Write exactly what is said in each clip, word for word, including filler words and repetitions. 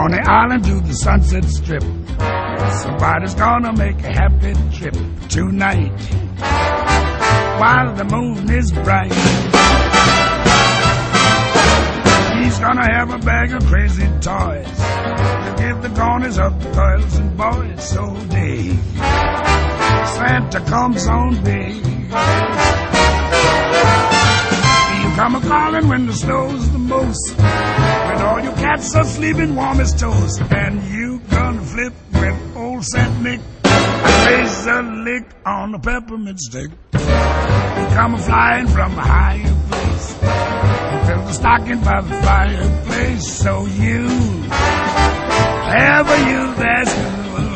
Coney Island to the Sunset Strip. Somebody's gonna make a happy trip tonight while the moon is bright. He's gonna have a bag of crazy toys to give the corners of the girls and boys. So dig, Santa comes on big. You come a-calling when the snow's the most, when all your cats are sleeping warm as toast, and you gonna flip when old Saint Nick plays a lick on a peppermint stick. You come a-flying from a higher place, you fill the stocking by the fireplace. So you, ever you, that's good.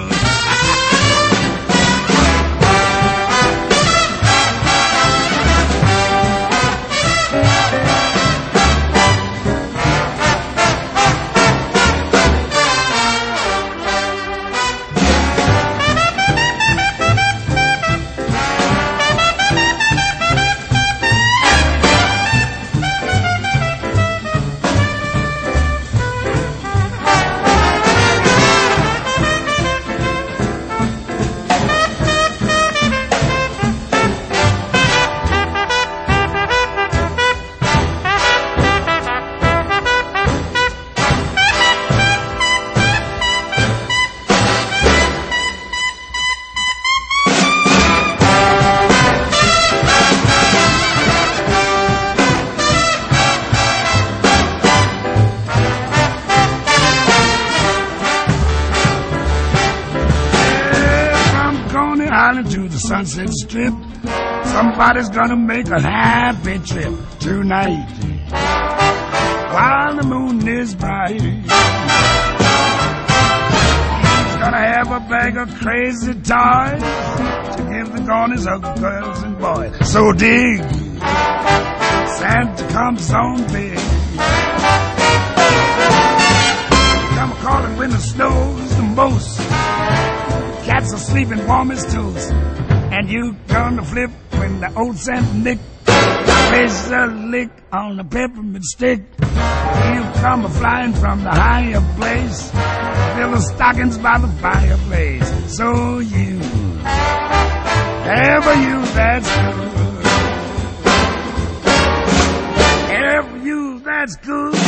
Island to the Sunset Strip. Somebody's gonna make a happy trip tonight while the moon is bright. He's gonna have a bag of crazy toys to give the corners of the girls and boys. So dig, Santa comes on big. Come calling when the snow's the most, cats are sleeping warm as toast, and you gonna flip when the old Saint Nick plays a lick on a peppermint stick. You come a-flying from the higher place, fill the stockings by the fireplace. So you, ever you, that's good. Ever you, that's good.